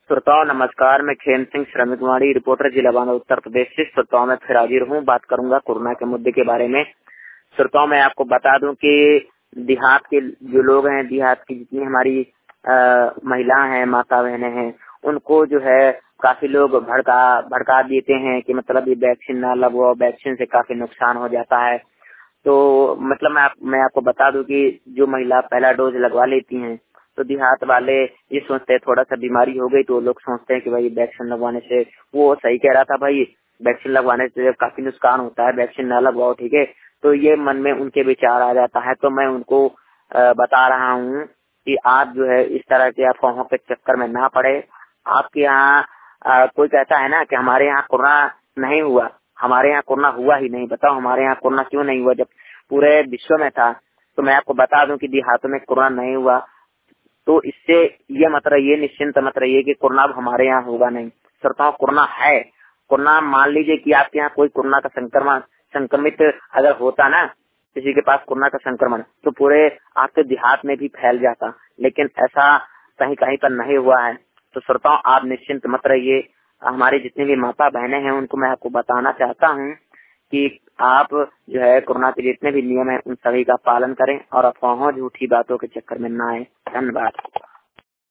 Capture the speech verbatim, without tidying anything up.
श्रोताओं नमस्कार, मैं खेम सिंह श्रमिक वाणी रिपोर्टर जिला बांदा उत्तर प्रदेश से। श्रोताओं मैं फिर हाजिर हूँ, बात करूंगा कोरोना के मुद्दे के बारे में। श्रोताओं मैं आपको बता दूं कि देहात के जो लोग हैं, देहात की जितनी हमारी महिलाएं हैं, माता बहनें हैं, उनको जो है काफी लोग भड़का भड़का देते हैं कि मतलब ये वैक्सीन ना लगवाओ, वैक्सीन से काफी नुकसान हो जाता है। तो मतलब मैं आप, मैं आपको बता दूं कि जो महिला पहला डोज लगवा लेती हैं तो देहात वाले ये सोचते हैं थोड़ा सा बीमारी हो गई तो वो लोग सोचते हैं कि भाई वैक्सीन लगवाने से, वो सही कह रहा था भाई, वैक्सीन लगवाने से काफी नुकसान होता है, वैक्सीन ना लगवाओ, ठीक है। तो ये मन में उनके विचार आ जाता है। तो मैं उनको बता रहा हूँ कि आप जो है इस तरह के अफवाहों के चक्कर में ना पड़े। आपके यहाँ कोई कहता है ना कि हमारे यहाँ कोरोना नहीं हुआ, हमारे यहाँ कोरोना हुआ ही नहीं। बताओ हमारे यहाँ कोरोना क्यों नहीं हुआ जब पूरे विश्व में था। तो मैं आपको बता दूं कि देहातों में कोरोना नहीं हुआ, तो इससे ये मतलब ये निश्चिंत मत रहिए कि कोरोना अब हमारे यहाँ होगा नहीं। श्रोताओं कोरोना है, कोरोना मान लीजिए कि आपके यहाँ कोई कोरोना का संक्रमण संक्रमित अगर होता ना, किसी के पास कोरोना का संक्रमण, तो पूरे आपके देहात में भी फैल जाता, लेकिन ऐसा कहीं कहीं पर नहीं हुआ है। तो श्रोताओं आप निश्चिंत मत रहिए। हमारी जितनी भी माता बहनें हैं उनको मैं आपको बताना चाहता हूँ कि आप जो है कोरोना के जितने भी नियम है उन सभी का पालन करें और अफवाहों झूठी बातों के चक्कर में ना आए। धन्यवाद।